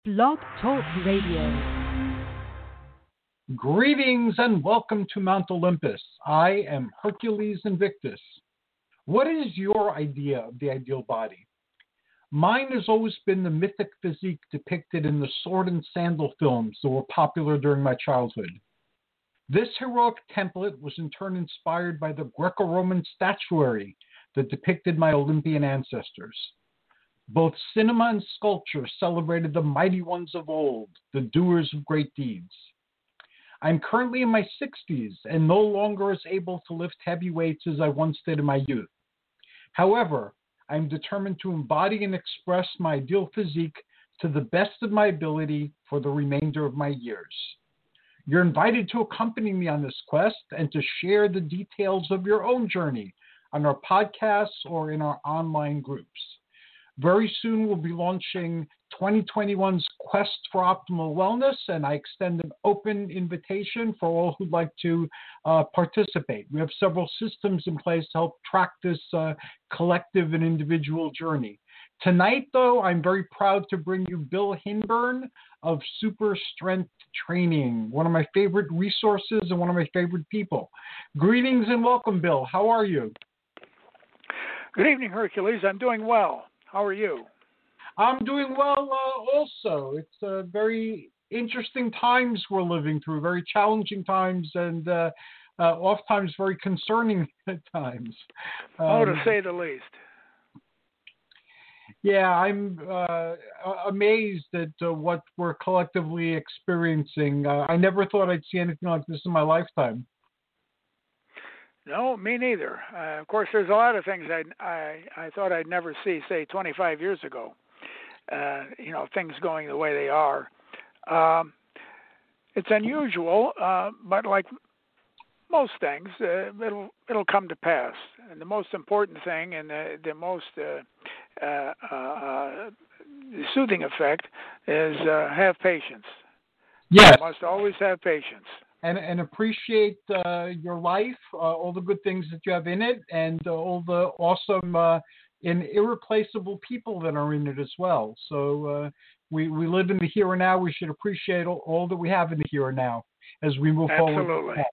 Blog Talk Radio. Greetings and welcome to Mount Olympus. I am Hercules Invictus. What is your idea of the ideal body? Mine has always been the mythic physique depicted in the sword and sandal films that were popular during my childhood. This heroic template was in turn inspired by the Greco-Roman statuary that depicted my Olympian ancestors. Both cinema and sculpture celebrated the mighty ones of old, the doers of great deeds. I'm currently in my 60s and no longer as able to lift heavy weights as I once did in my youth. However, I'm determined to embody and express my ideal physique to the best of my ability for the remainder of my years. You're invited to accompany me on this quest and to share the details of your own journey on our podcasts or in our online groups. Very soon we'll be launching 2021's Quest for Optimal Wellness, and I extend an open invitation for all who'd like to participate. We have several systems in place to help track this collective and individual journey. Tonight, though, I'm very proud to bring you Bill Hinburn of Super Strength Training, one of my favorite resources and one of my favorite people. Greetings and welcome, Bill. How are you? Good evening, Hercules. I'm doing well. How are you? I'm doing well also. It's very interesting times we're living through, very challenging times, and oftentimes very concerning at times. To say the least. Yeah, I'm amazed at what we're collectively experiencing. I never thought I'd see anything like this in my lifetime. No, me neither. Of course, there's a lot of things I thought I'd never see, say, 25 years ago. Things going the way they are. It's unusual, but like most things, it'll come to pass. And the most important thing and the most soothing effect is have patience. Yes. You must always have patience. And appreciate your life, all the good things that you have in it, and all the awesome and irreplaceable people that are in it as well. So we live in the here and now. We should appreciate all that we have in the here and now as we move forward. Absolutely.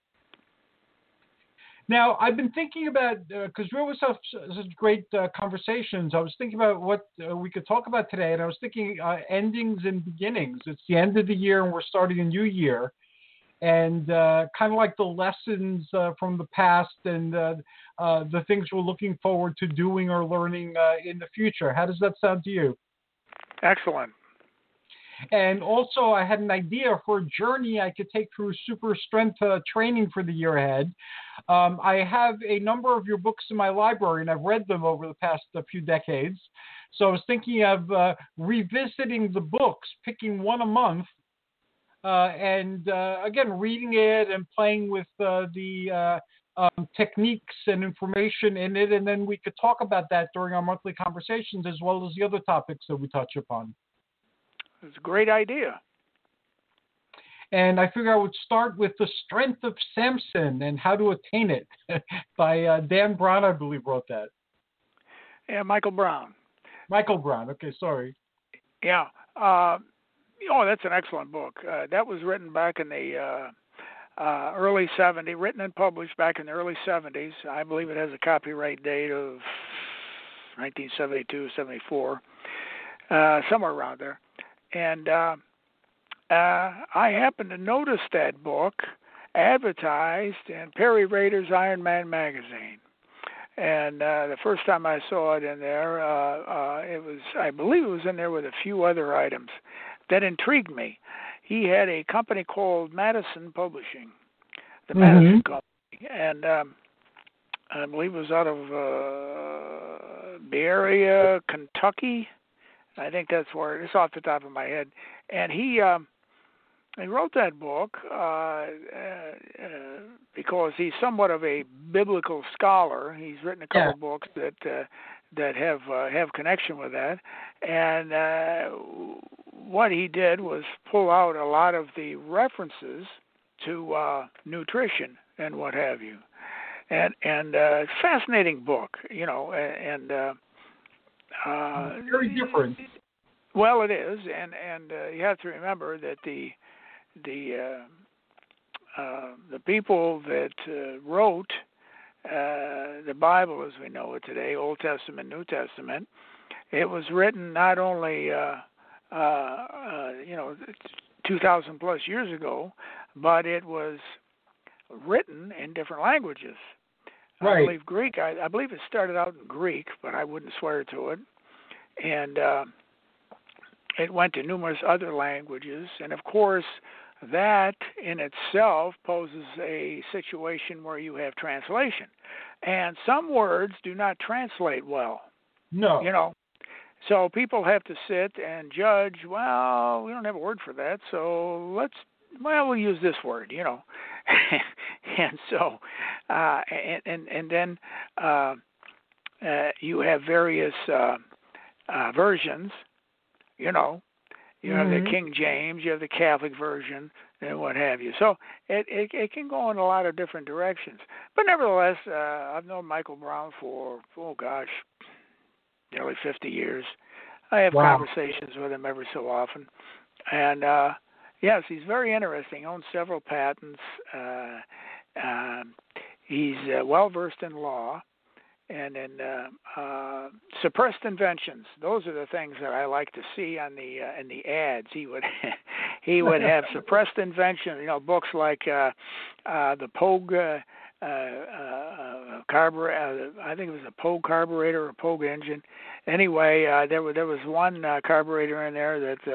Now, I've been thinking about, because we always have such great conversations, I was thinking about what we could talk about today, and I was thinking endings and beginnings. It's the end of the year, and we're starting a new year. And kind of like the lessons from the past and the things we're looking forward to doing or learning in the future. How does that sound to you? Excellent. And also, I had an idea for a journey I could take through super strength training for the year ahead. I have a number of your books in my library, and I've read them over the past few decades. So I was thinking of revisiting the books, picking one a month, and again, reading it and playing with the techniques and information in it, and then we could talk about that during our monthly conversations as well as the other topics that we touch upon. It's a great idea. And I figure I would start with The Strength of Samson and How to Attain It by Dan Brown, I believe, wrote that. Yeah, Michael Brown. Michael Brown, okay, sorry. Yeah. That's an excellent book. That was written back in the early 70s, written and published back in the early 70s. I believe it has a copyright date of 1972, 74, somewhere around there. And I happened to notice that book advertised in Perry Rader's Iron Man magazine. And the first time I saw it in there, I believe it was in there with a few other items that intrigued me. He had a company called Madison Publishing, the Madison Company, and I believe it was out of Berea, Kentucky. I think that's where it's off the top of my head. And he wrote that book because he's somewhat of a biblical scholar. He's written a couple books that have connection with that, and what he did was pull out a lot of the references to nutrition and what have you, and fascinating book, and very different. Well, it is, and you have to remember that the people that wrote the Bible as we know it today, Old Testament, New Testament, it was written not only 2,000 plus years ago, but it was written in different languages. Right. I believe Greek. I believe it started out in Greek, but I wouldn't swear to it. And it went to numerous other languages, and of course, that in itself poses a situation where you have translation, and some words do not translate well. No. So people have to sit and judge. Well, we don't have a word for that, so we'll use this word. And so, and then you have various versions. You have the King James, you have the Catholic version, and what have you. So it can go in a lot of different directions. But nevertheless, I've known Michael Brown for, nearly 50 years. I have conversations with him every so often. And, yes, he's very interesting. He owns several patents. He's well-versed in law. And in suppressed inventions, those are the things that I like to see on in the ads. He would have suppressed invention, books like the Pogue carburetor. I think it was a Pogue carburetor or Pogue engine. Anyway, there was one carburetor in there that.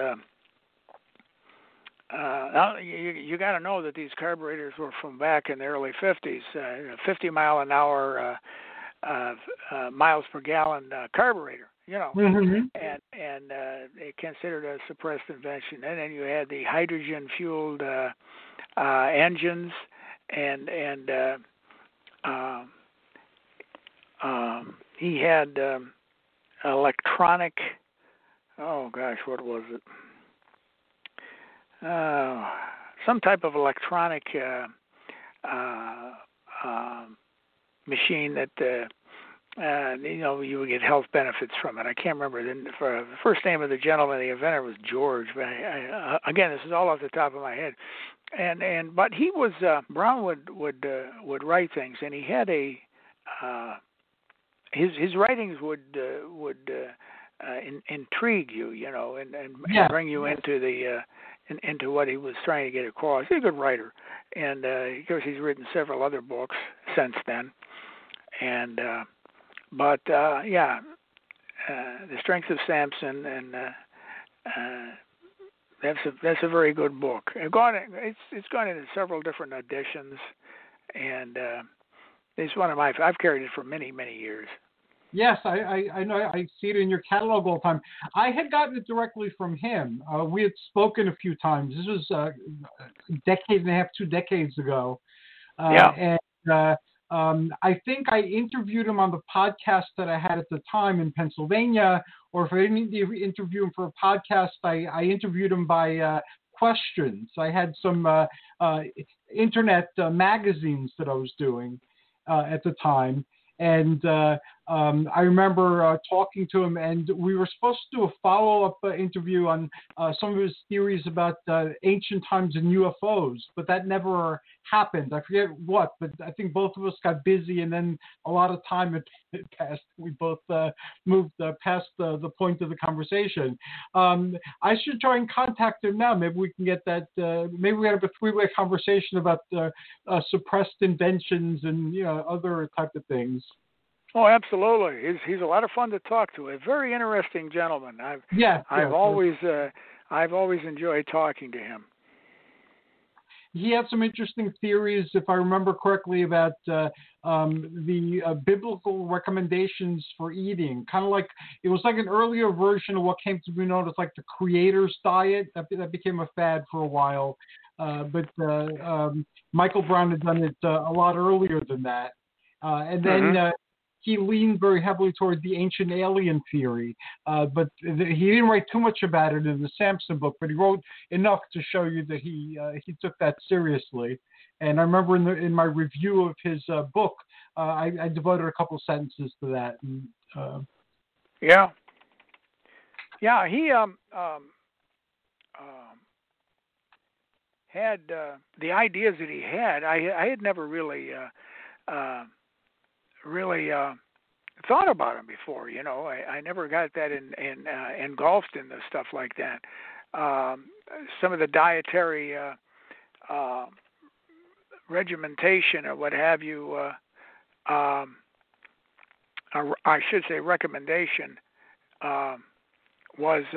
You got to know that these carburetors were from back in the early 50s, 50 mile an hour. Miles per gallon carburetor, and they considered a suppressed invention. And then you had the hydrogen fueled engines, and he had electronic. Oh gosh, what was it? Some type of electronic machine that you would get health benefits from it. I can't remember the first name of the gentleman, the inventor, was George. But again, this is all off the top of my head. But he was Brown would write things, and he had his writings would intrigue you, and bring you into the into what he was trying to get across. He's a good writer, and of course he's written several other books since then. And the Strength of Samson, and that's a very good book. It's gone into several different editions, and it's one of I've carried it for many years. Yes, I know. I see it in your catalog all the time. I had gotten it directly from him. We had spoken a few times. This was a decade and a half, 2 decades ago. And I think I interviewed him on the podcast that I had at the time in Pennsylvania, or if I didn't interview him for a podcast, I interviewed him by questions. I had some internet magazines that I was doing at the time. And I remember talking to him, and we were supposed to do a follow-up interview on some of his theories about ancient times and UFOs, but that never happened. I forget what, but I think both of us got busy, and then a lot of time had passed. We both moved past the point of the conversation. I should try and contact him now. Maybe we can get that. Maybe we have a 3-way conversation about suppressed inventions and other type of things. Oh, absolutely. He's a lot of fun to talk to. A very interesting gentleman. I've always enjoyed talking to him. He had some interesting theories, if I remember correctly, about the biblical recommendations for eating. Kind of like it was like an earlier version of what came to be known as like the Creator's diet. That became a fad for a while, but Michael Brown had done it a lot earlier than that, and then. He leaned very heavily toward the ancient alien theory, but he didn't write too much about it in the Samson book, but he wrote enough to show you that he took that seriously. And I remember in my review of his book, I devoted a couple sentences to that. And, yeah. Yeah, he had the ideas that he had. I had never really really thought about them before. You know, I never got that engulfed in the stuff like that. Some of the dietary regimentation or what have you. I should say recommendation was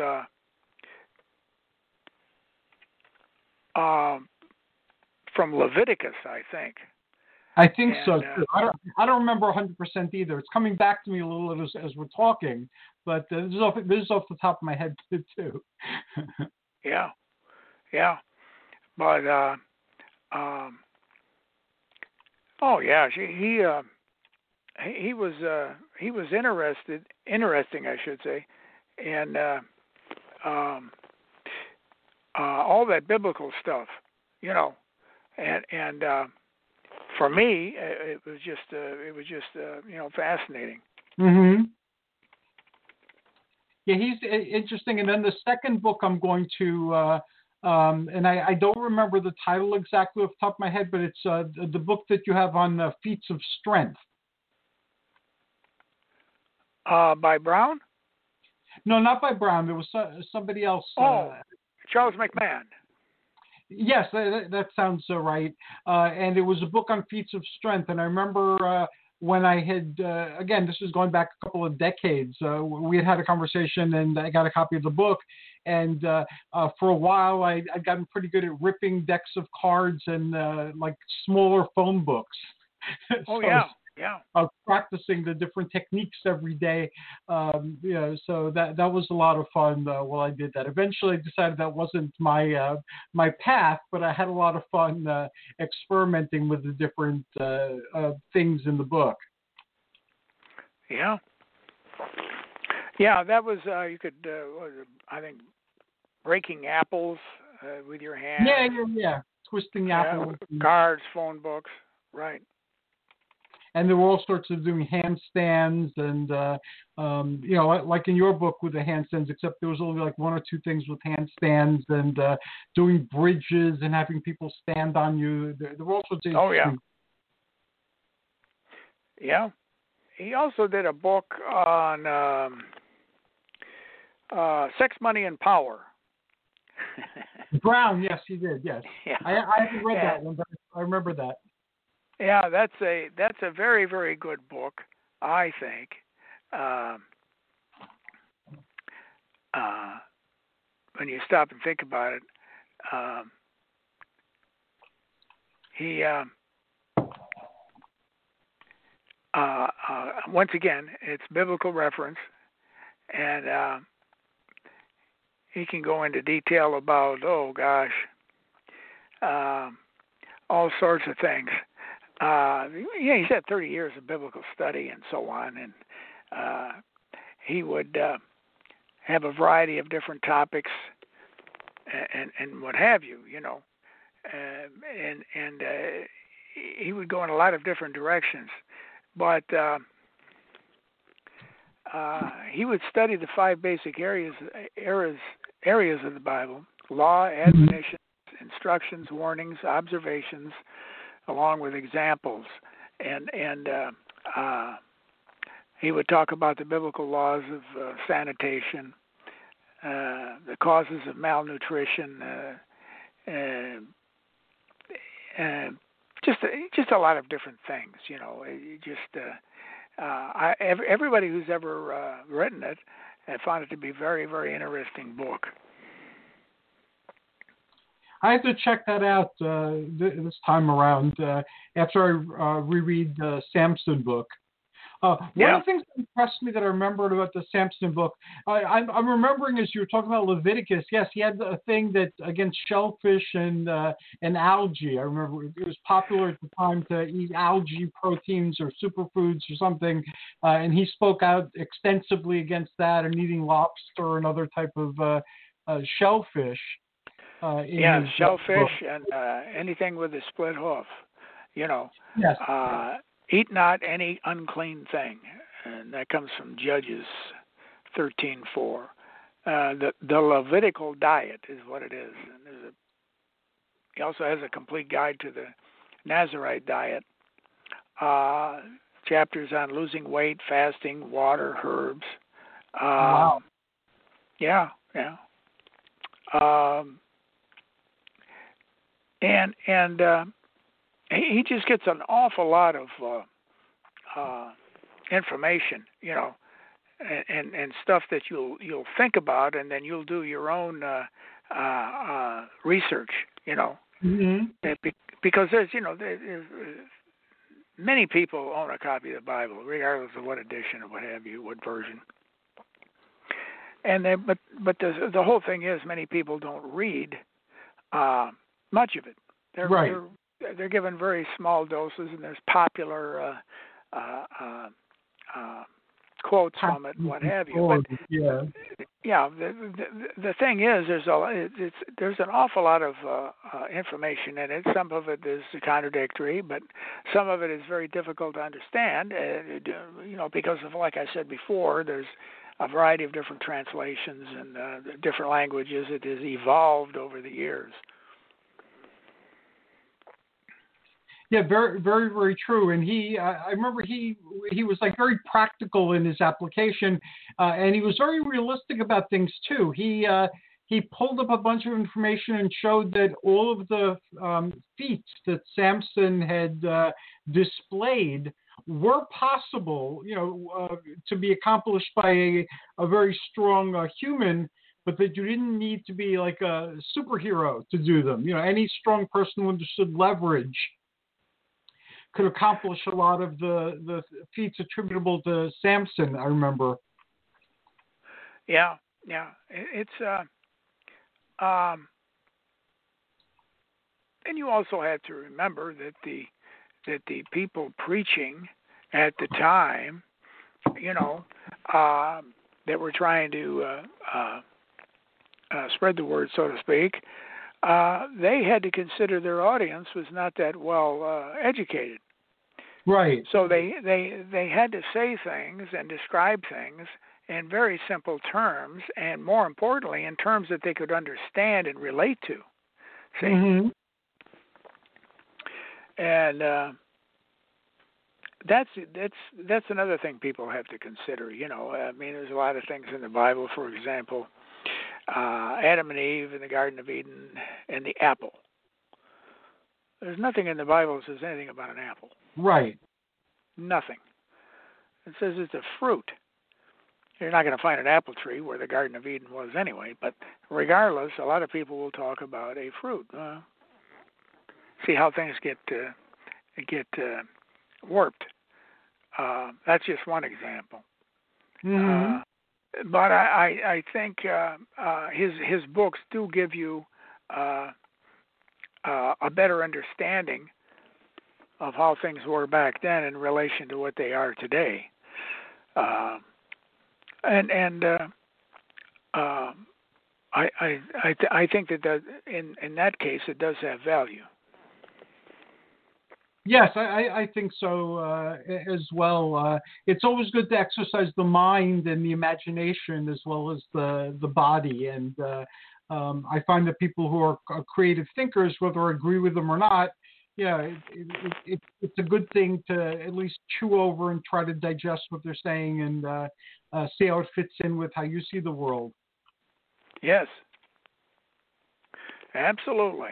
from Leviticus, I think. I think so too. I don't remember 100% either. It's coming back to me a little as we're talking, but this is off the top of my head too. Yeah, but oh yeah, he was interesting, I should say, and all that biblical stuff, you know, and for me, it was just you know, fascinating. Mm-hmm. Yeah, he's interesting. And then the second book I'm going to, and I don't remember the title exactly off the top of my head, but it's the book that you have on Feats of Strength. By Brown? No, not by Brown. There was somebody else. Charles McMahon. Yes, that sounds right. And it was a book on feats of strength. And I remember when I had, again, this was going back a couple of decades, we had a conversation and I got a copy of the book. And for a while, I'd gotten pretty good at ripping decks of cards and like smaller phone books. Oh, so yeah. Practicing the different techniques every day. You know, so that was a lot of fun while I did that. Eventually, I decided that wasn't my my path, but I had a lot of fun experimenting with the different things in the book. Yeah. Yeah, that was you could I think breaking apples with your hands. Yeah. Twisting apples. Cards, phone books, right. And there were all sorts of doing handstands and, you know, like in your book with the handstands, except there was only like one or two things with handstands and doing bridges and having people stand on you. There were all sorts of yeah. Yeah. He also did a book on Sex, Money, and Power. Brown, yes, he did, yes. Yeah. I haven't read that one, but I remember that. Yeah, that's a very, very good book, I think. When you stop and think about it, he once again, it's biblical reference, and he can go into detail about all sorts of things. He's had 30 years of biblical study and so on, and he would have a variety of different topics and what have you, you know, and he would go in a lot of different directions, but he would study the five basic areas of the Bible: law, admonitions, instructions, warnings, observations, along with examples, and he would talk about the biblical laws of sanitation, the causes of malnutrition, just a lot of different things. You know, everybody who's ever written it found it to be a very, very interesting book. I have to check that out this time around after I reread the Samson book. One of the things that impressed me that I remembered about the Samson book, I'm remembering as you were talking about Leviticus, yes, he had a thing that against shellfish and algae. I remember it was popular at the time to eat algae proteins or superfoods or something, and he spoke out extensively against that and eating lobster and other type of shellfish. Shellfish and anything with a split hoof, you know. Yes. Eat not any unclean thing, and that comes from Judges 13:4. the Levitical diet is what it is. And he also has a complete guide to the Nazarite diet. Chapters on losing weight, fasting, water, herbs. Wow. Yeah. And he just gets an awful lot of information, and stuff that you'll think about, and then you'll do your own research, Mm-hmm. because there's many people own a copy of the Bible, regardless of what edition or what have you, what version. And then, but the whole thing is, many people don't read much of it. They're given very small doses, and there's popular quotes from it, and what have you. But the thing is, there's an awful lot of information in it. Some of it is contradictory, but some of it is very difficult to understand. Because of, like I said before, there's a variety of different translations and different languages. It has evolved over the years. Yeah, very, very, very true. And I remember he was like very practical in his application, and he was very realistic about things too. He pulled up a bunch of information and showed that all of the feats that Samson had displayed were possible, to be accomplished by a very strong human, but that you didn't need to be like a superhero to do them. Any strong person who understood leverage could accomplish a lot of the feats attributable to Samson, I remember. Yeah. It's and you also have to remember that the people preaching at the time, that were trying to spread the word, so to speak, they had to consider their audience was not that well educated. Right. So they had to say things and describe things in very simple terms, and more importantly, in terms that they could understand and relate to. See? Mm-hmm. And that's another thing people have to consider. I mean, there's a lot of things in the Bible. For example, Adam and Eve in the Garden of Eden and the apple. There's nothing in the Bible that says anything about an apple. Right. Nothing. It says it's a fruit. You're not going to find an apple tree where the Garden of Eden was anyway, but regardless, a lot of people will talk about a fruit. See how things get warped. That's just one example. Mm-hmm. But I think his books do give you a better understanding of how things were back then in relation to what they are today. I think that in that case it does have value. Yes, I think so as well. It's always good to exercise the mind and the imagination as well as the body. And I find that people who are creative thinkers, whether I agree with them or not, it's a good thing to at least chew over and try to digest what they're saying and see how it fits in with how you see the world. Yes, absolutely.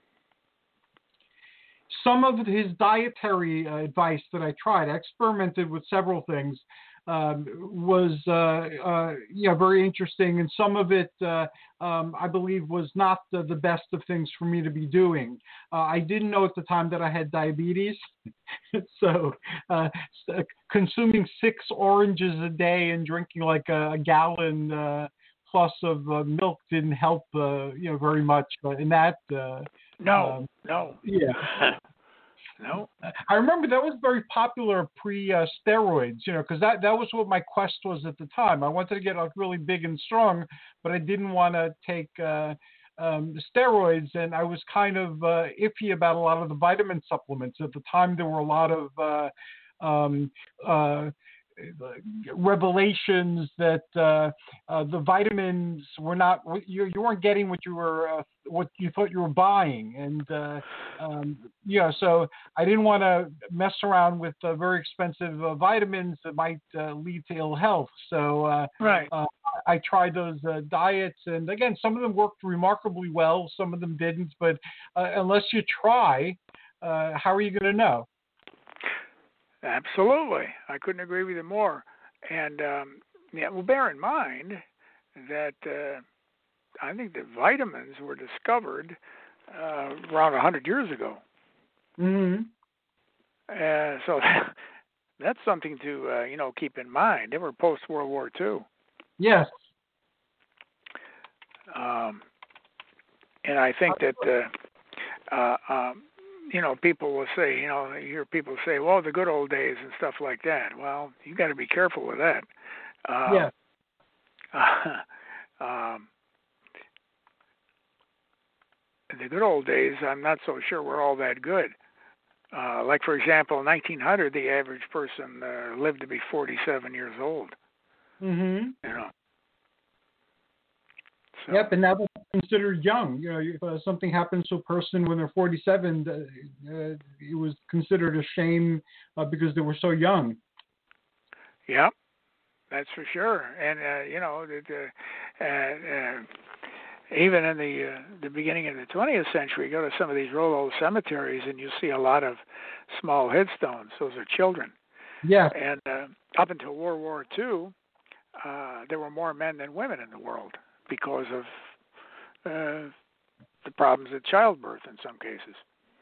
Some of his dietary advice that I tried, I experimented with several things, was very interesting, and some of it I believe was not the best of things for me to be doing. I didn't know at the time that I had diabetes, so consuming 6 oranges a day and drinking like a gallon plus of milk didn't help very much in that. No. Yeah. No. I remember that was very popular pre-steroids, because that was what my quest was at the time. I wanted to get really big and strong, but I didn't want to take steroids, and I was kind of iffy about a lot of the vitamin supplements. At the time, there were a lot of revelations that the vitamins were not you weren't getting what you thought you were buying, and so I didn't want to mess around with very expensive vitamins that might lead to ill health. So right. I tried those diets, and again, some of them worked remarkably well, some of them didn't. But unless you try, how are you going to know? Absolutely. I couldn't agree with you more. And, bear in mind that I think that vitamins were discovered around 100 years ago. Mm-hmm. So that's something to, keep in mind. They were post-World War II. Yes. And I think that people will say, you hear people say, well, the good old days and stuff like that. Well, you got to be careful with that. Yeah. The good old days, I'm not so sure were all that good. Like, for example, in 1900, the average person lived to be 47 years old. Mm-hmm. So, yep, and now that's considered young. If something happens to a person when they're 47, it was considered a shame because they were so young. Yeah, that's for sure. And even in the beginning of the 20th century, go to some of these rural old cemeteries, and you see a lot of small headstones. Those are children. Yeah. And up until World War II, there were more men than women in the world, because of the problems of childbirth in some cases.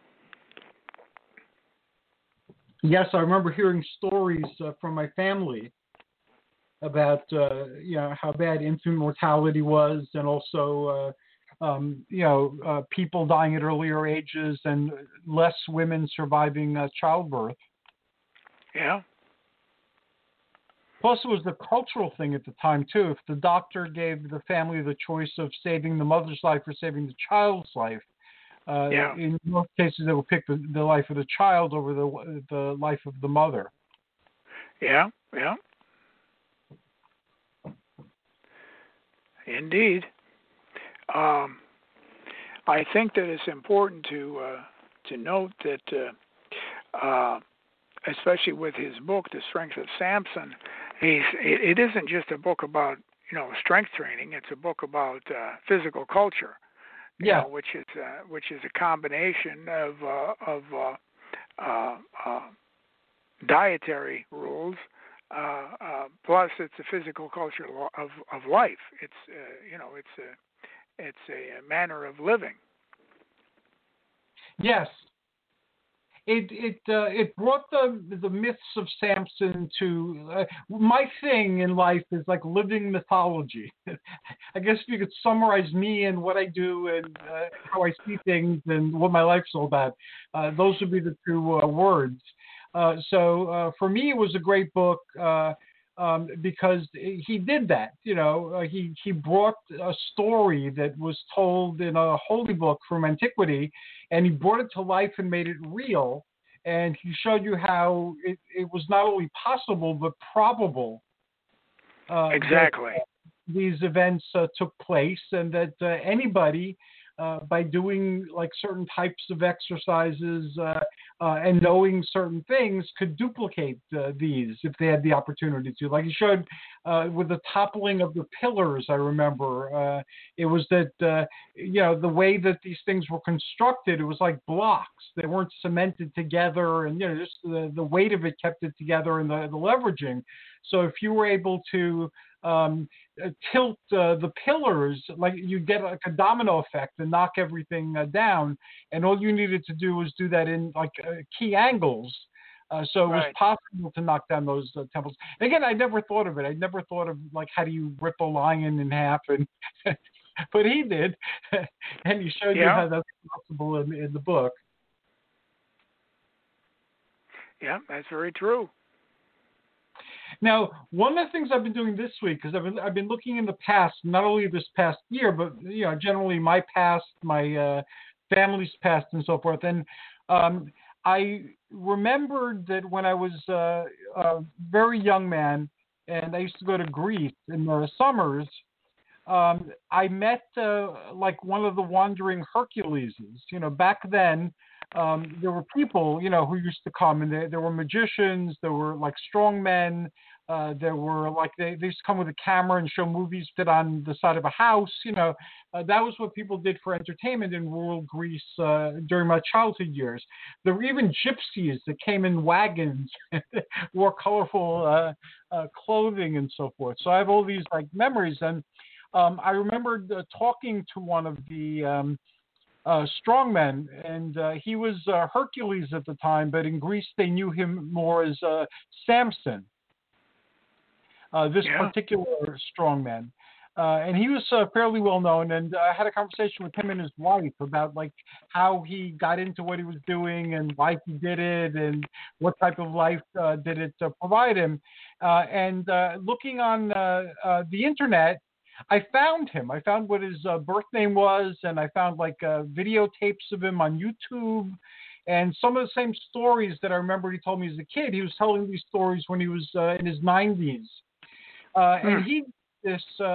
Yes, I remember hearing stories from my family about how bad infant mortality was, and also people dying at earlier ages and less women surviving childbirth. Yeah. Plus, it was the cultural thing at the time, too. If the doctor gave the family the choice of saving the mother's life or saving the child's life, in most cases they would pick the life of the child over the life of the mother. Yeah, yeah. Indeed. I think that it's important to note that, especially with his book, The Strength of Samson, it isn't just a book about strength training. It's a book about physical culture, which is a combination of dietary rules, plus it's a physical culture of life. It's a manner of living. Yes. It brought the myths of Samson to my thing in life is like living mythology. I guess if you could summarize me and what I do and how I see things and what my life's all about, those would be the two words. So for me, it was a great book because he did that. He brought a story that was told in a holy book from antiquity, and he brought it to life and made it real. And he showed you how it was not only possible but probable. Exactly. That these events took place, and that anybody, by doing like certain types of exercises and knowing certain things, could duplicate these if they had the opportunity to. Like he showed with the toppling of the pillars, I remember it was that the way that these things were constructed, it was like blocks. They weren't cemented together, and just the weight of it kept it together, and the leveraging. So if you were able to tilt the pillars, like you get like a domino effect and knock everything down, and all you needed to do was do that in like key angles. So it was possible to knock down those temples. And again, I never thought of it. I never thought of like how do you rip a lion in half, and but he did, and he showed you how that's possible in the book. Yeah, that's very true. Now, one of the things I've been doing this week, because I've been looking in the past, not only this past year, but generally my past, my family's past, and so forth. And I remembered that when I was a very young man, and I used to go to Greece in the summers. I met like one of the wandering Herculeses. Back then there were people, who used to come, and there were magicians, there were like strong men, there were like they used to come with a camera and show movies fit on the side of a house. That was what people did for entertainment in rural Greece during my childhood years. There were even gypsies that came in wagons, wore colorful clothing and so forth. So I have all these like memories, and I remembered talking to one of the strongmen, and he was Hercules at the time, but in Greece they knew him more as Samson, this particular strongman. And he was fairly well known, and I had a conversation with him and his wife about like how he got into what he was doing and why he did it and what type of life did it provide him. And looking on the internet, I found him. I found what his birth name was, and I found like videotapes of him on YouTube, and some of the same stories that I remember he told me as a kid. He was telling these stories when he was in his 90s, and they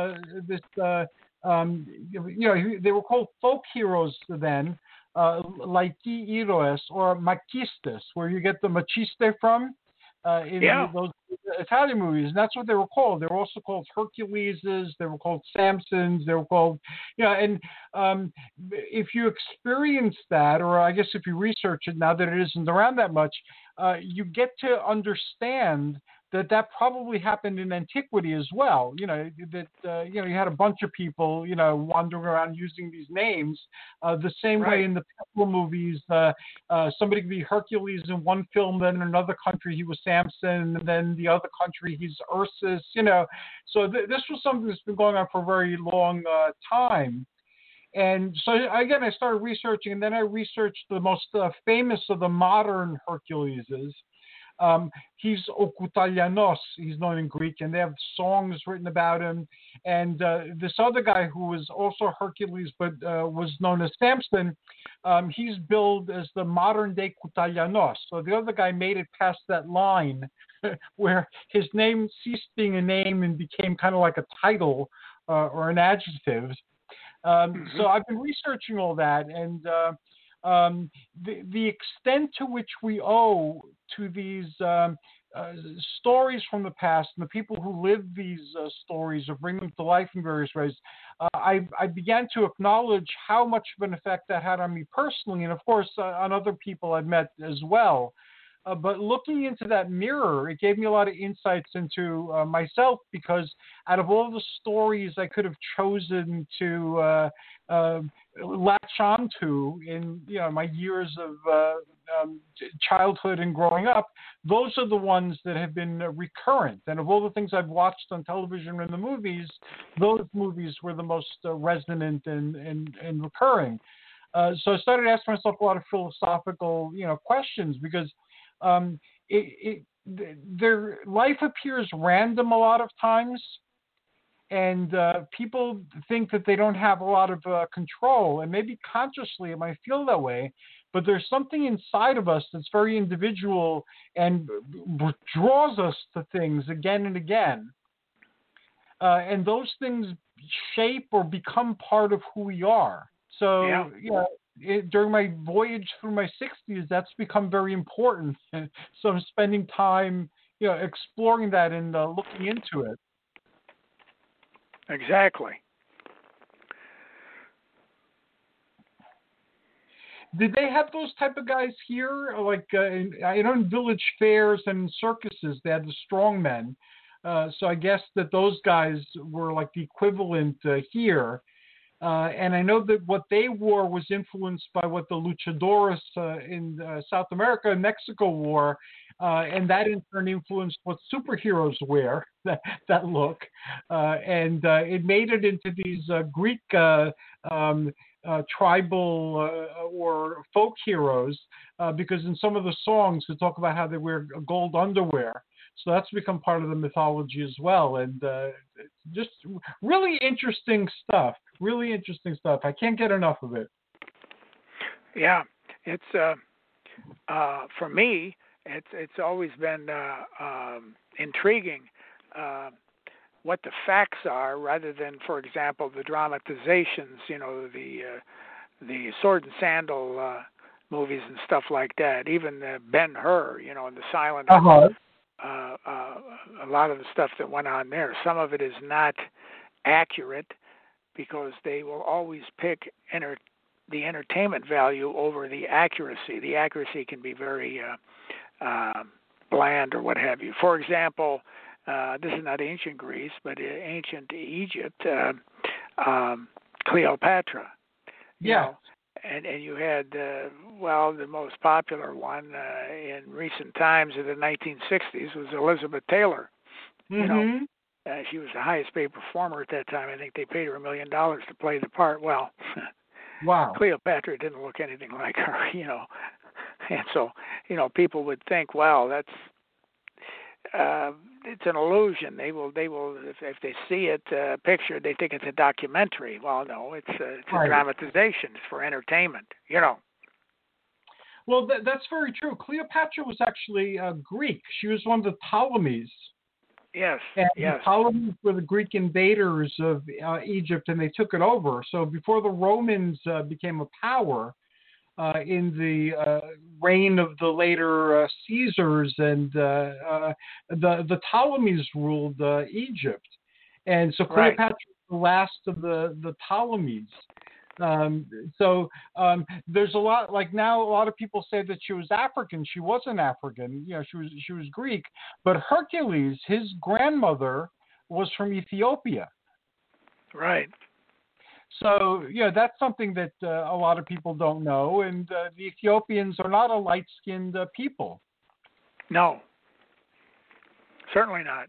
were called folk heroes then, laiki heroes or machistas, where you get the machiste from. In those Italian movies, and that's what they were called. They were also called Herculeses. They were called Samsons. They were called, and if you experience that, or I guess if you research it now that it isn't around that much, you get to understand that probably happened in antiquity as well. You had a bunch of people, wandering around using these names, the same way in the Peplum movies. Somebody could be Hercules in one film, then in another country he was Samson, and then the other country he's Ursus. So this was something that's been going on for a very long time. And so again, I started researching, and then I researched the most famous of the modern Herculeses. He's Okutalianos, he's known in Greek, and they have songs written about him. And this other guy who was also Hercules but was known as Samson, he's billed as the modern day Koutalianos. So the other guy made it past that line where his name ceased being a name and became kind of like a title or an adjective. So I've been researching all that, and the extent to which we owe to these stories from the past and the people who live these stories or bring them to life in various ways, I began to acknowledge how much of an effect that had on me personally, and of course on other people I've met as well. But looking into that mirror, it gave me a lot of insights into myself, because out of all the stories I could have chosen to latch onto in my years of childhood and growing up, those are the ones that have been recurrent. And of all the things I've watched on television and the movies, those movies were the most resonant and recurring. So I started asking myself a lot of philosophical questions, because their life appears random a lot of times, and people think that they don't have a lot of control, and maybe consciously it might feel that way, but there's something inside of us that's very individual and draws us to things again and again, and those things shape or become part of who we are. So during my voyage through my 60s, that's become very important. So I'm spending time, exploring that and looking into it. Exactly. Did they have those type of guys here? Like, in village fairs and circuses, they had the strongmen. So I guess that those guys were like the equivalent here. And I know that what they wore was influenced by what the luchadores in South America and Mexico wore, and that in turn influenced what superheroes wear, that look. And it made it into these Greek tribal or folk heroes, because in some of the songs they talk about how they wear gold underwear. So that's become part of the mythology as well. And just really interesting stuff. Really interesting stuff. I can't get enough of it. Yeah, it's for me, it's always been intriguing what the facts are, rather than, for example, the dramatizations. The Sword and Sandal movies and stuff like that. Even Ben-Hur, and the silent. Uh-huh. A lot of the stuff that went on there. Some of it is not accurate because they will always pick the entertainment value over the accuracy. The accuracy can be very bland or what have you. For example, this is not ancient Greece, but ancient Egypt, Cleopatra. Yeah. And you had, the most popular one in recent times in the 1960s was Elizabeth Taylor. Mm-hmm. She was the highest paid performer at that time. I think they paid her $1 million to play the part. Well, Wow. Cleopatra didn't look anything like her, And so, people would think, well, that's it's an illusion. They will if they see it pictured, they think it's a documentary. Well, no, it's Right. a dramatization. It's for entertainment. Well, that's very true. Cleopatra was actually Greek. She was one of the Ptolemies. Yes. And Yes. the Ptolemies were the Greek invaders of Egypt, and they took it over. So before the Romans became a power, in the reign of the later Caesars, and the Ptolemies ruled Egypt. And so Cleopatra was the last of the Ptolemies. There's a lot, like now a lot of people say that she was African. She wasn't African. She was Greek. But Hercules, his grandmother, was from Ethiopia. Right. So, that's something that a lot of people don't know. And the Ethiopians are not a light-skinned people. No. Certainly not.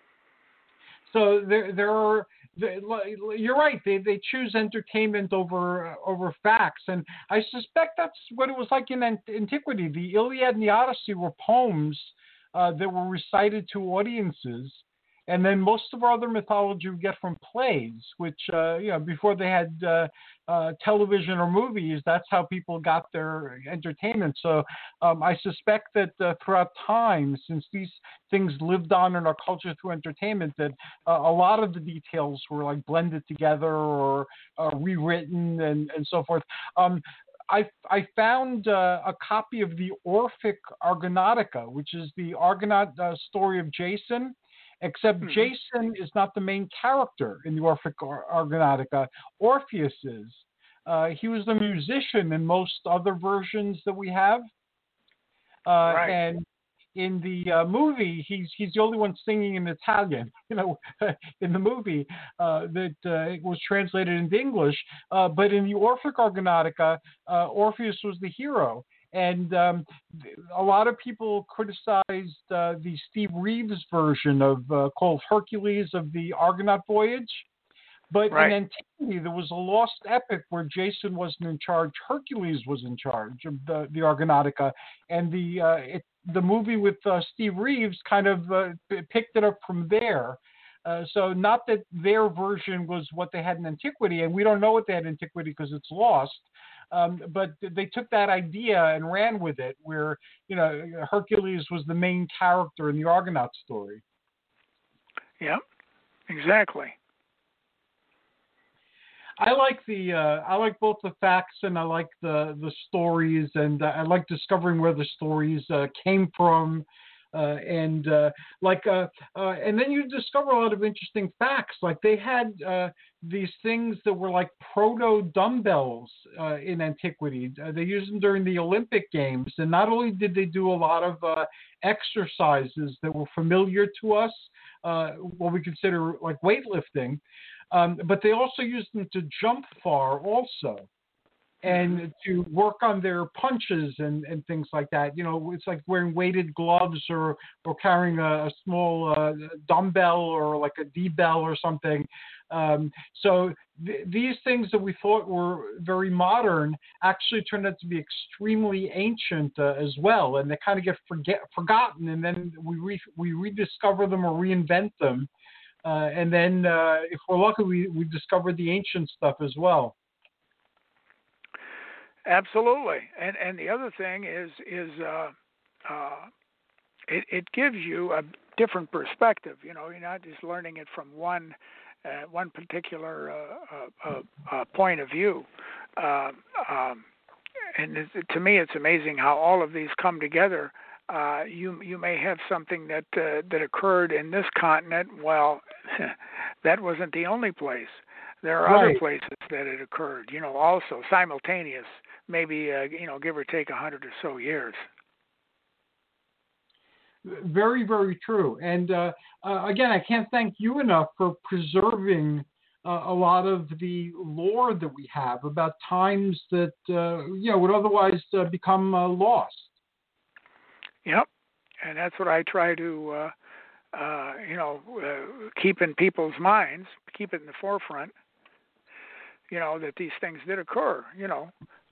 So there are. You're right. They choose entertainment over facts, and I suspect that's what it was like in antiquity. The Iliad and the Odyssey were poems that were recited to audiences. And then most of our other mythology we get from plays, which, before they had television or movies, that's how people got their entertainment. So I suspect that throughout time, since these things lived on in our culture through entertainment, that a lot of the details were like blended together or rewritten and so forth. I found a copy of the Orphic Argonautica, which is the Argonaut story of Jason. Except Jason is not the main character in the Orphic Argonautica. Orpheus is. He was the musician in most other versions that we have. Right. And in the movie, he's the only one singing in Italian. In the movie that it was translated into English. But in the Orphic Argonautica, Orpheus was the hero. And a lot of people criticized the Steve Reeves version of called Hercules of the Argonaut Voyage. But in antiquity, there was a lost epic where Jason wasn't in charge. Hercules was in charge of the Argonautica. And the movie with Steve Reeves kind of picked it up from there. So not that their version was what they had in antiquity, and we don't know what they had in antiquity because it's lost. But they took that idea and ran with it, where Hercules was the main character in the Argonaut story. Yeah, exactly. I like both the facts and I like the stories, and I like discovering where the stories came from. And then you discover a lot of interesting facts. Like they had these things that were like proto dumbbells in antiquity. They used them during the Olympic Games, and not only did they do a lot of exercises that were familiar to us, what we consider like weightlifting, but they also used them to jump far also. And to work on their punches and things like that. It's like wearing weighted gloves or carrying a small dumbbell or like a D-bell or something. So these things that we thought were very modern actually turned out to be extremely ancient as well. And they kind of get forgotten, and then we rediscover them or reinvent them. And then if we're lucky, we discover the ancient stuff as well. Absolutely. And the other thing is it gives you a different perspective. You know, you're not just learning it from one particular point of view. And to me, it's amazing how all of these come together. You may have something that occurred in this continent. Well, that wasn't the only place. There are other places that it occurred. You know, also simultaneous, maybe give or take 100 or so years. Very, very true. And again, I can't thank you enough for preserving a lot of the lore that we have about times that would otherwise become lost. Yep, and that's what I try to keep in people's minds, keep it in the forefront. You know, that these things did occur. You know,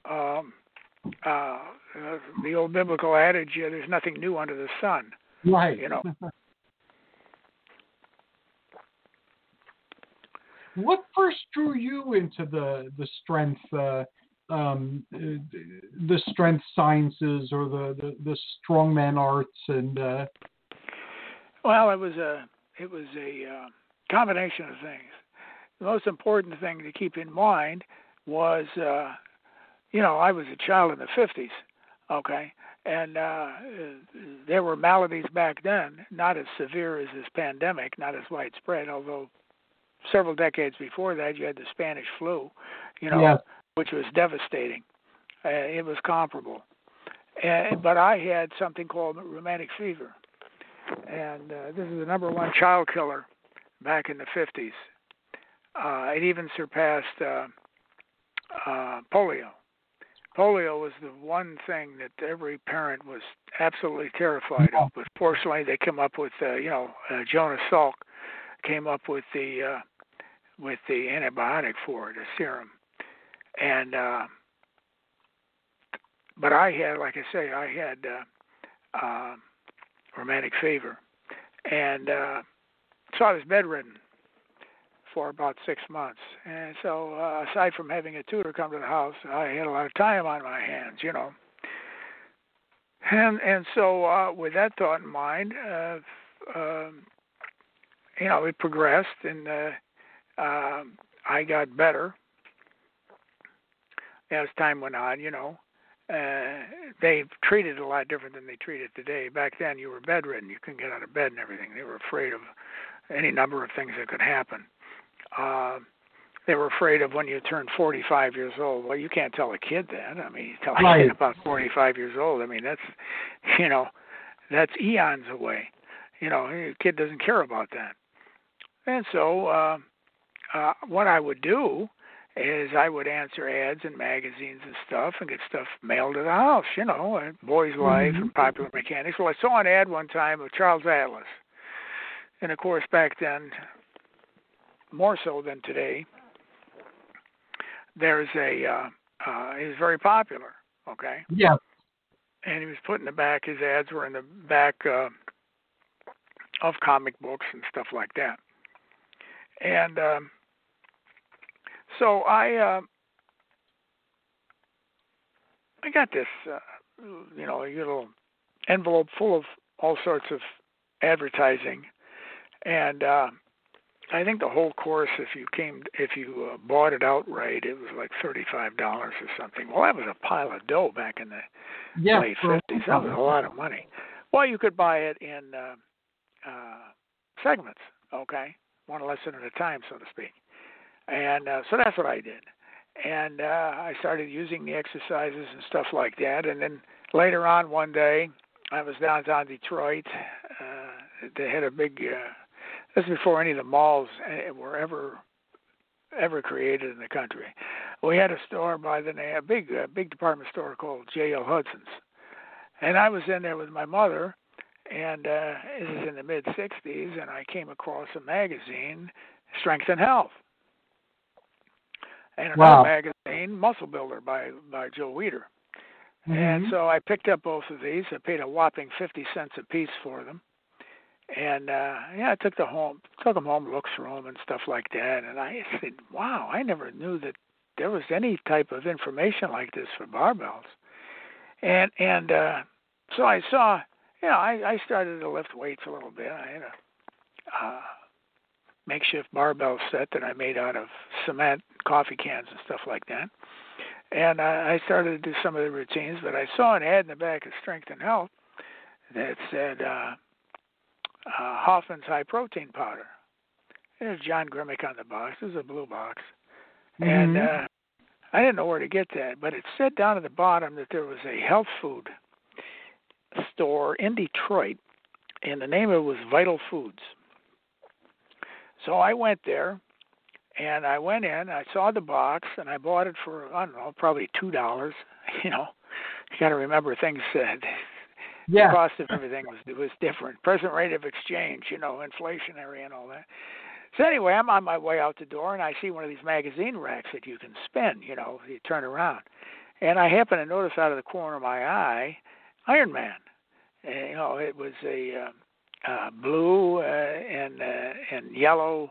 the old biblical adage, "There's nothing new under the sun." Right. You know. What first drew you into the strength sciences or the strongman arts and? Well, it was a combination of things. The most important thing to keep in mind was, I was a child in the 50s, okay, and there were maladies back then, not as severe as this pandemic, not as widespread, although several decades before that you had the Spanish flu, which was devastating. It was comparable. But I had something called rheumatic fever, and this is the number one child killer back in the 50s. It even surpassed polio. Polio was the one thing that every parent was absolutely terrified of. But fortunately, they came up with, Jonas Salk came up with the antibiotic for it, a serum. And but I had, like I say, rheumatic fever, and so I was bedridden for about 6 months. And so aside from having a tutor come to the house, I had a lot of time on my hands, And so with that thought in mind, it progressed, and I got better as time went on, They treated it a lot different than they treat it today. Back then, you were bedridden. You couldn't get out of bed and everything. They were afraid of any number of things that could happen. They were afraid of when you turned 45 years old. Well, you can't tell a kid that. I mean, you tell a kid about 45 years old. I mean, that's eons away. A kid doesn't care about that. And so what I would do is I would answer ads in magazines and stuff and get stuff mailed to the house, Boy's Life and Popular Mechanics. Well, I saw an ad one time of Charles Atlas. And, of course, back then, more so than today, there's he was very popular, okay? Yeah. And he was put in the back, his ads were in the back of comic books and stuff like that. And so I got this, little envelope full of all sorts of advertising, and I think the whole course, if you bought it outright, it was like $35 or something. Well, that was a pile of dough back in the late 50s. That was a lot of money. Well, you could buy it in segments, okay, one lesson at a time, so to speak. And so that's what I did. And I started using the exercises and stuff like that. And then later on one day, I was downtown Detroit. They had a big, this is before any of the malls were ever created in the country. We had a store by the name, a big department store called J.L. Hudson's. And I was in there with my mother, and this is in the mid-'60s, and I came across a magazine, Strength and Health. And another magazine, Muscle Builder by Joe Weider. Mm-hmm. And so I picked up both of these. I paid a whopping 50 cents a piece for them. And I took them home, looked through them and stuff like that. And I said, wow, I never knew that there was any type of information like this for barbells. And so I saw, I started to lift weights a little bit. I had a makeshift barbell set that I made out of cement, coffee cans, and stuff like that. And I started to do some of the routines, but I saw an ad in the back of Strength and Health that said Hoffman's High Protein Powder. There's John Grimmick on the box. It was a blue box. And I didn't know where to get that, but it said down at the bottom that there was a health food store in Detroit, and the name of it was Vital Foods. So I went there, and I went in, I saw the box, and I bought it for, I don't know, probably $2. You got to remember things said. The cost of everything was different. Present rate of exchange, inflationary and all that. So anyway, I'm on my way out the door, and I see one of these magazine racks that you can spin, you turn around. And I happen to notice out of the corner of my eye, Iron Man. And, it was a blue and yellow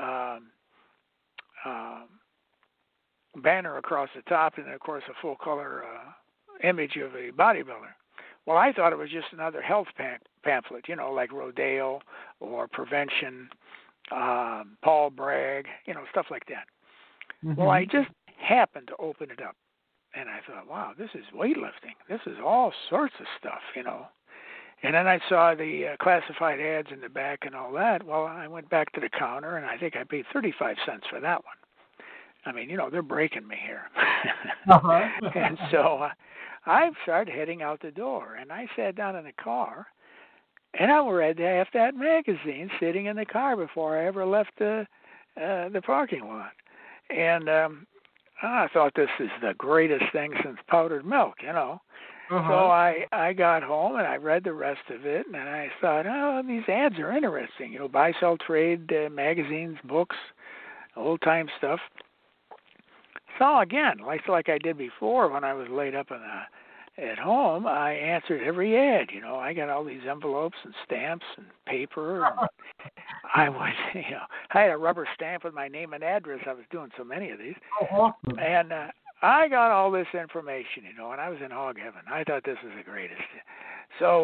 banner across the top, and, of course, a full-color image of a bodybuilder. Well, I thought it was just another health pamphlet, like Rodeo or Prevention, Paul Bragg, stuff like that. Well, I just happened to open it up, and I thought, wow, this is weightlifting. This is all sorts of stuff, And then I saw the classified ads in the back and all that. Well, I went back to the counter, and I think I paid 35 cents for that one. I mean, they're breaking me here. And so I started heading out the door, and I sat down in the car, and I read half that magazine sitting in the car before I ever left the parking lot. And I thought, this is the greatest thing since powdered milk, So I got home and I read the rest of it, and I thought, oh, these ads are interesting. Buy, sell, trade magazines, books, old-time stuff. So again, like I did before when I was laid up at home, I answered every ad. I got all these envelopes and stamps and paper. And I would, I had a rubber stamp with my name and address. I was doing so many of these. And I got all this information, and I was in hog heaven. I thought this was the greatest. So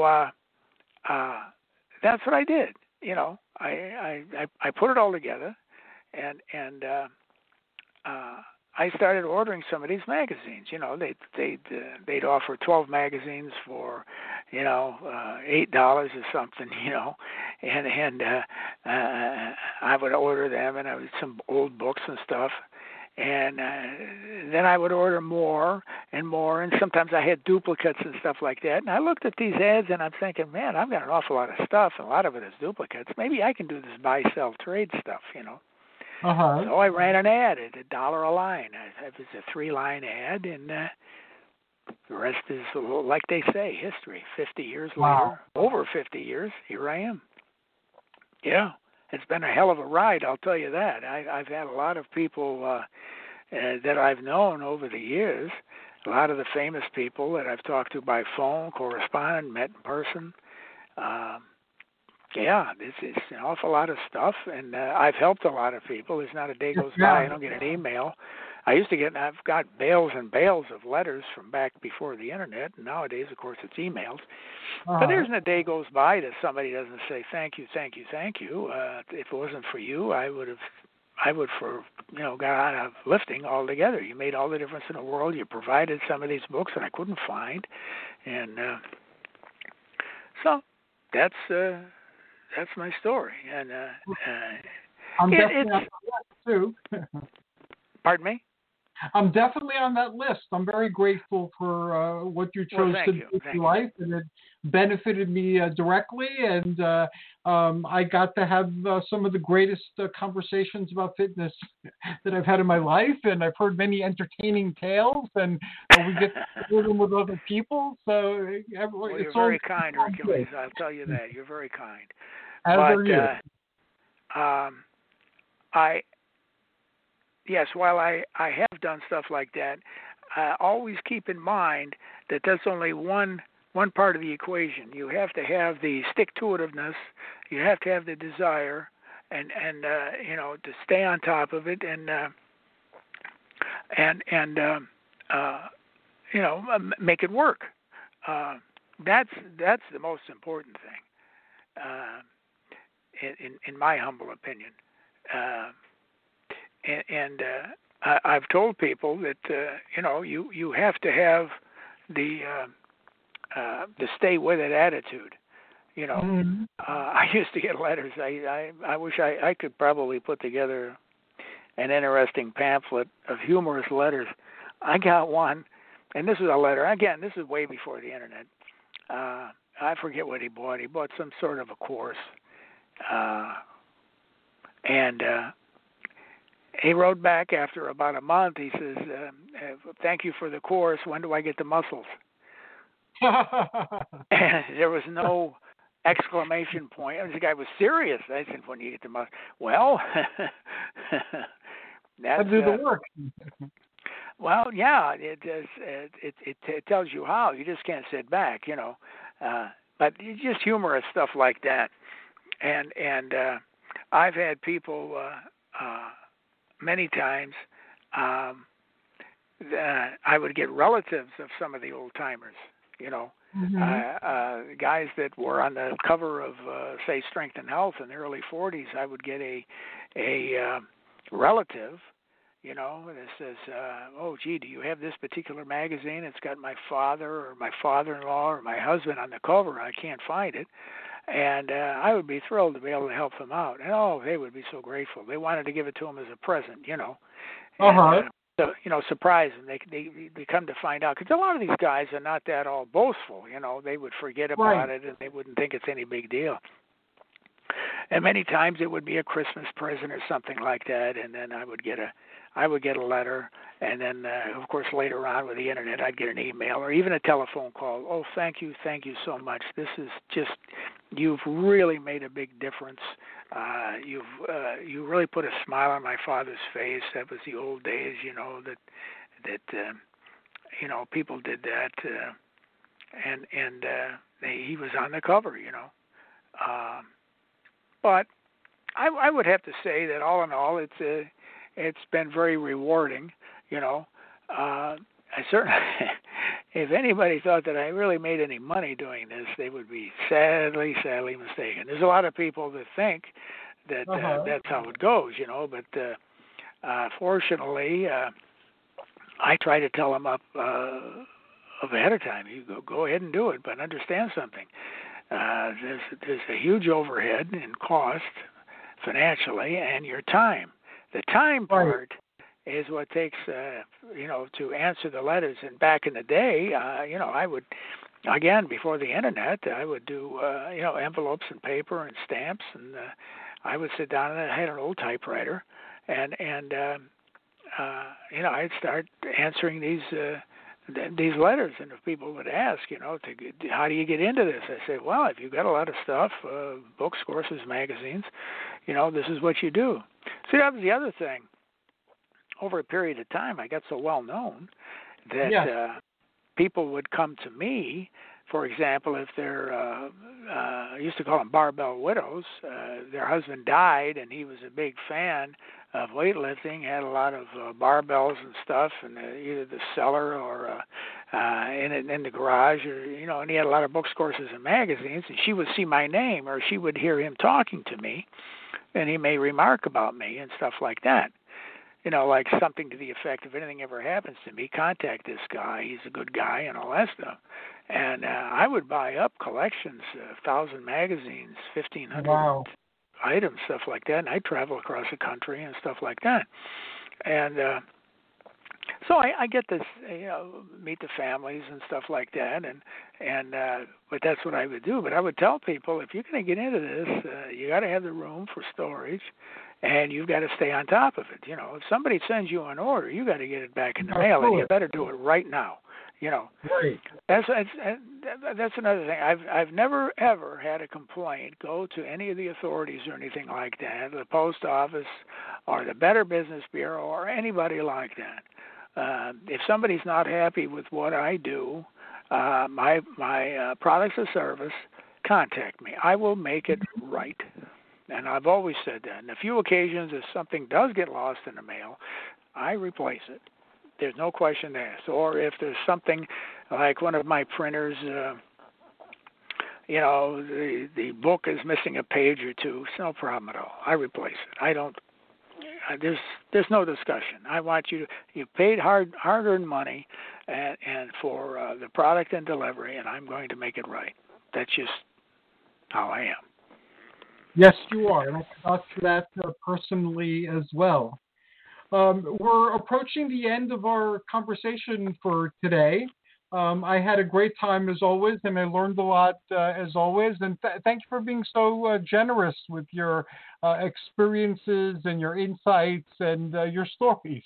that's what I did. I put it all together, and I started ordering some of these magazines. They'd offer 12 magazines for, $8 or something, and I would order them, and I would some old books and stuff. And then I would order more and more, and sometimes I had duplicates and stuff like that. And I looked at these ads, and I'm thinking, man, I've got an awful lot of stuff, and a lot of it is duplicates. Maybe I can do this buy, sell, trade stuff, So I ran an ad at $1 a line. It was a 3-line ad, and the rest is, like they say, history. 50 years later, over 50 years, here I am. Yeah. It's been a hell of a ride, I'll tell you that. I've had a lot of people that I've known over the years, a lot of the famous people that I've talked to by phone, corresponded, met in person. It's an awful lot of stuff, and I've helped a lot of people. There's not a day goes by I don't get an email. I've got bales and bales of letters from back before the internet, and nowadays, of course, it's emails. But there's not a day goes by that somebody doesn't say thank you, thank you, thank you. If it wasn't for you, I would got out of lifting altogether. You made all the difference in the world. You provided some of these books that I couldn't find, and so that's my story. And I'm definitely on that list too. Pardon me? I'm definitely on that list. I'm very grateful for what you chose to do with your life, and it benefited me directly. And I got to have some of the greatest conversations about fitness that I've had in my life, and I've heard many entertaining tales, and we get to hear them with other people. So you're very kind, Hercules. I'll tell you that. You're very kind. As are you. Yes, while I have done stuff like that, always keep in mind that that's only one part of the equation. You have to have the stick-to-itiveness, you have to have the desire, and to stay on top of it. And and make it work. That's the most important thing, in my humble opinion. I've told people that you have to have the stay with it attitude. I used to get letters. I wish I could probably put together an interesting pamphlet of humorous letters. I got one, and this is a letter. Again, this is way before the internet. I forget what he bought. He bought some sort of a course, and he wrote back after about a month. He says, "Thank you for the course. When do I get the muscles?" And there was no exclamation point. The guy was serious. I said, "When do you get the muscles?" Well, that's do the work. Well, yeah, it does. It tells you how. You just can't sit back, But it's just humorous stuff like that. And I've had people many times. I would get relatives of some of the old timers, guys that were on the cover of, say, Strength and Health in the early '40s. I would get a relative. That says, "Oh, gee, do you have this particular magazine? It's got my father or my father-in-law or my husband on the cover. I can't find it." And I would be thrilled to be able to help them out. And, they would be so grateful. They wanted to give it to them as a present, And, so, surprise them. They come to find out. Because a lot of these guys are not that all boastful, They would forget about it and they wouldn't think it's any big deal. And many times it would be a Christmas present or something like that, and then I would get a letter, and then of course later on with the internet I'd get an email or even a telephone call. "Oh, thank you so much. This is just, you've really made a big difference. You really put a smile on my father's face. That was the old days, that people did that, and he was on the cover, But I would have to say that all in all, it's been very rewarding. I certainly, if anybody thought that I really made any money doing this, they would be sadly mistaken. There's a lot of people that think that that's how it goes, But fortunately, I try to tell them up ahead of time. You go ahead and do it, but understand something. There's a huge overhead and cost financially, and your time. The time part is what takes, to answer the letters. And back in the day, I would, again, before the internet, I would do, envelopes and paper and stamps, and I would sit down and I had an old typewriter, and I'd start answering these letters, and if people would ask, how do you get into this? I say, well, if you've got a lot of stuff, books, courses, magazines, this is what you do. See, that was the other thing. Over a period of time, I got so well known that people would come to me. For example, if they're, I used to call them barbell widows, their husband died and he was a big fan of weightlifting, had a lot of barbells and stuff in either the cellar or in the garage, or, and he had a lot of books, courses, and magazines, and she would see my name or she would hear him talking to me, and he may remark about me and stuff like that. Like something to the effect, if anything ever happens to me, contact this guy. He's a good guy and all that stuff. And I would buy up collections, 1,000 magazines, 1,500 items, stuff like that. And I'd travel across the country and stuff like that. And so I get this, meet the families and stuff like that. But that's what I would do. But I would tell people, if you're going to get into this, you got to have the room for storage. And you've got to stay on top of it. If somebody sends you an order, you got to get it back in the mail, and you better do it right now. Right. That's another thing. I've never ever had a complaint go to any of the authorities or anything like that, the post office, or the Better Business Bureau, or anybody like that. If somebody's not happy with what I do, my products or service, contact me. I will make it right. And I've always said that. On a few occasions, if something does get lost in the mail, I replace it. There's no question asked. Or if there's something like one of my printers, the book is missing a page or two, it's no problem at all. I replace it. I don't. There's no discussion. I want you paid hard-earned money, and for the product and delivery, and I'm going to make it right. That's just how I am. Yes, you are, and I can vouch for that personally as well. We're approaching the end of our conversation for today. I had a great time as always, and I learned a lot as always. And thank you for being so generous with your experiences and your insights and your stories.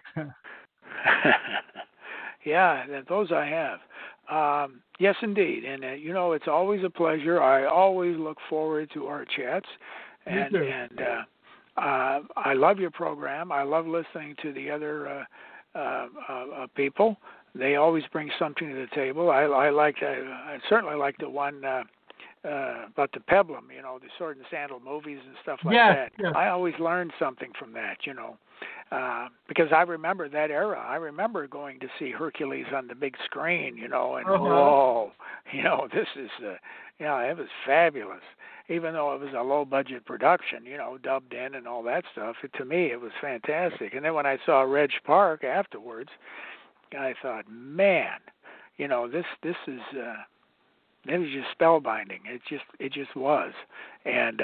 Yeah, those I have. Yes, indeed. And, it's always a pleasure. I always look forward to our chats. And, Me too. And I love your program. I love listening to the other people. They always bring something to the table. I certainly like the one about the Peplum, the Sword and Sandal movies and stuff like that. Yes. I always learned something from that, because I remember that era. I remember going to see Hercules on the big screen, and whoa, this is, it was fabulous. Even though it was a low-budget production, dubbed in and all that stuff, to me it was fantastic. And then when I saw Reg Park afterwards, I thought, man, this is it was just spellbinding. It just was, and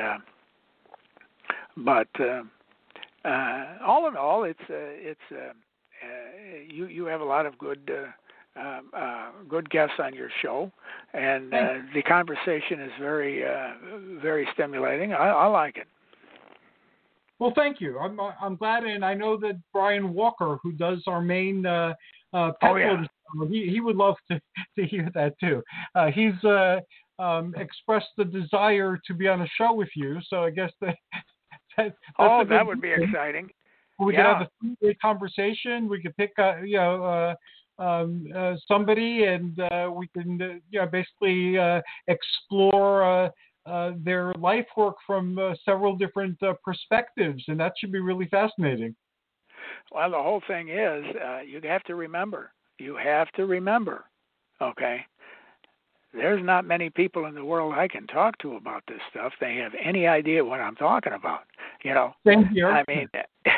but all in all, you have a lot of good guests on your show, and the conversation is very very stimulating. I like it. Well, thank you. I'm glad, and I know that Brian Walker, who does our main he would love to hear that too. He's expressed the desire to be on a show with you, so I guess that would be exciting. We could have a three-way conversation. We could pick somebody, and we can basically explore their life work from several different perspectives, and that should be really fascinating. Well, the whole thing is you have to remember. Okay, there's not many people in the world I can talk to about this stuff. They have any idea what I'm talking about. Same here. I mean,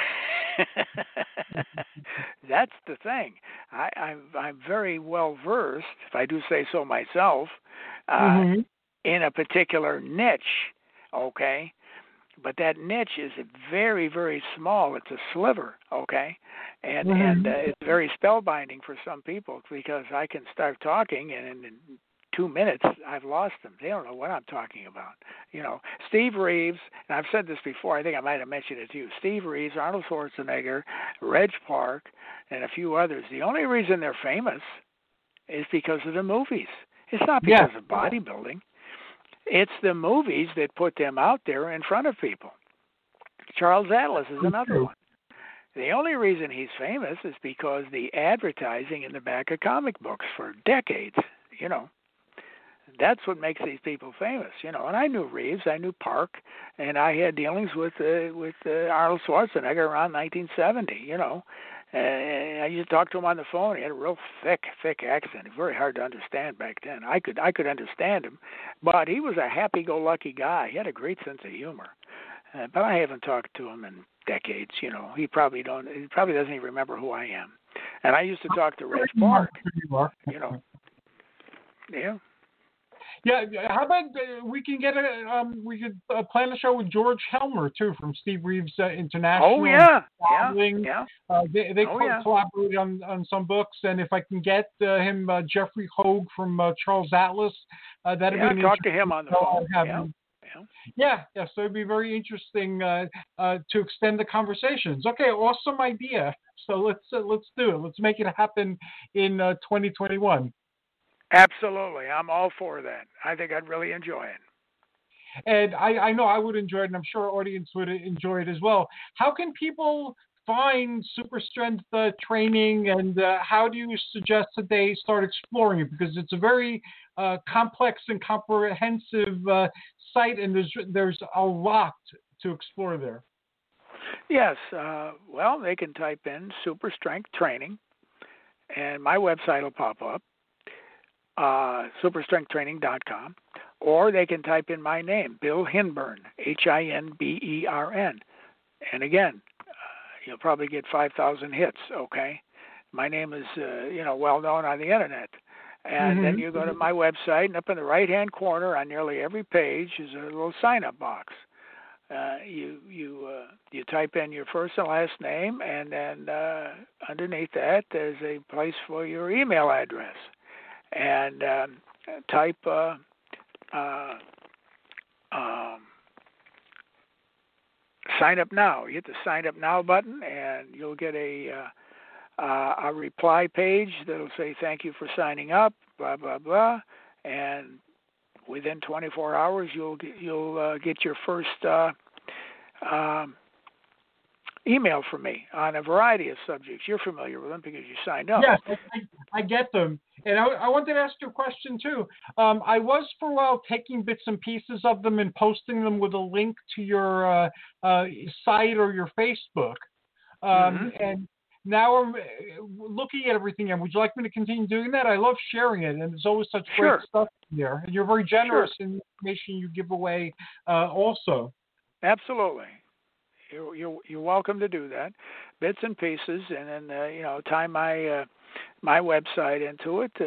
that's the thing. I'm very well versed, if I do say so myself, in a particular niche. Okay. But that niche is very, very small. It's a sliver, okay? And it's very spellbinding for some people because I can start talking and in 2 minutes I've lost them. They don't know what I'm talking about. Steve Reeves, and I've said this before, I think I might have mentioned it to you. Steve Reeves, Arnold Schwarzenegger, Reg Park, and a few others. The only reason they're famous is because of the movies. It's not because of bodybuilding. It's the movies that put them out there in front of people. Charles Atlas is another one. The only reason he's famous is because the advertising in the back of comic books for decades, That's what makes these people famous, And I knew Reeves, I knew Park, and I had dealings with Arnold Schwarzenegger around 1970, And I used to talk to him on the phone. He had a real thick accent. Very hard to understand back then. I could understand him, but he was a happy-go-lucky guy. He had a great sense of humor. But I haven't talked to him in decades. He probably doesn't even remember who I am. And I used to talk to Reg Park. Yeah. Yeah, how about we can get we could plan a show with George Helmer too from Steve Reeves International. Oh yeah, They collaborate on some books, and if I can get him Jeffrey Hoag from Charles Atlas, that'd be talk to him on the phone. So it'd be very interesting to extend the conversations. Okay, awesome idea. So let's do it. Let's make it happen in 2021. Absolutely. I'm all for that. I think I'd really enjoy it. And I know I would enjoy it, and I'm sure our audience would enjoy it as well. How can people find super strength training, and how do you suggest that they start exploring it? Because it's a very complex and comprehensive site, and there's a lot to explore there. Yes. Well, they can type in super strength training, and my website will pop up, superstrengthtraining.com, or they can type in my name, Bill Hinbern, Hinbern. And again, you'll probably get 5,000 hits, okay? My name is, well known on the internet. And then you go to my website, and up in the right-hand corner on nearly every page is a little sign-up box. You type in your first and last name, and then underneath that there's a place for your email address. And type sign up now. You hit the sign up now button, and you'll get a reply page that'll say thank you for signing up, blah blah blah, and within 24 hours you'll get your first email from me on a variety of subjects. You're familiar with them because you signed up. Yes, I get them. And I wanted to ask you a question, too. I was, for a while, taking bits and pieces of them and posting them with a link to your site or your Facebook. And now I'm looking at everything. And would you like me to continue doing that? I love sharing it, and there's always such great stuff in there. And you're very generous in the information you give away also. Absolutely. You're welcome to do that, bits and pieces, and then tie my website into it,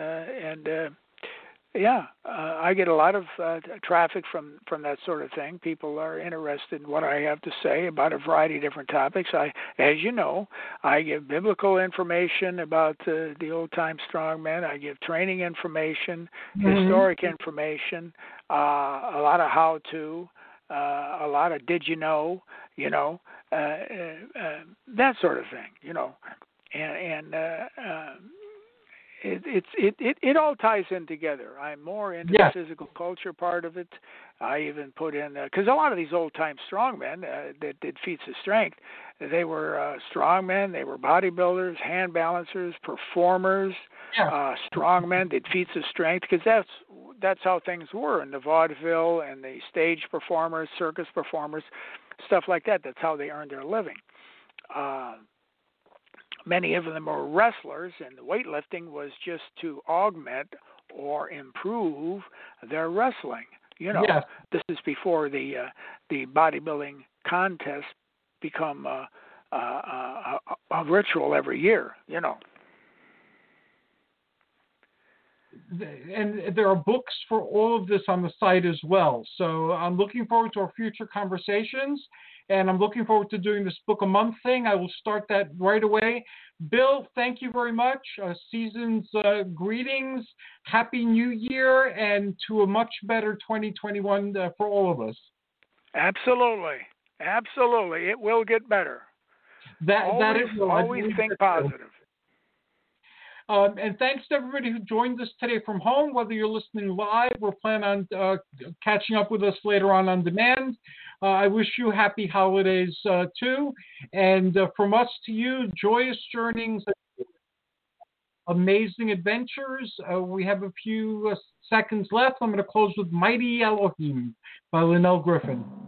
I get a lot of traffic from that sort of thing. People are interested in what I have to say about a variety of different topics. As you know, I give biblical information about the old-time strongmen. I give training information, historic information, a lot of how-to, a lot of did you know, that sort of thing, It all ties in together. I'm more into the physical culture part of it. I even put in because a lot of these old-time strongmen that did feats of strength, they were strongmen, they were bodybuilders, hand balancers, performers, strongmen, did feats of strength because that's how things were in the vaudeville and the stage performers, circus performers, stuff like that. That's how they earned their living. Many of them were wrestlers, and the weightlifting was just to augment or improve their wrestling. This is before the bodybuilding contests become a ritual every year. And there are books for all of this on the site as well. So I'm looking forward to our future conversations, and I'm looking forward to doing this book a month thing. I will start that right away. Bill, thank you very much. Season's greetings, Happy New Year, and to a much better 2021 for all of us. Absolutely. It will get better. Always think positive. And thanks to everybody who joined us today from home, whether you're listening live or plan on catching up with us later on demand. I wish you happy holidays, too. And from us to you, joyous journeys, amazing adventures. We have a few seconds left. I'm going to close with Mighty Elohim by Linnell Griffin.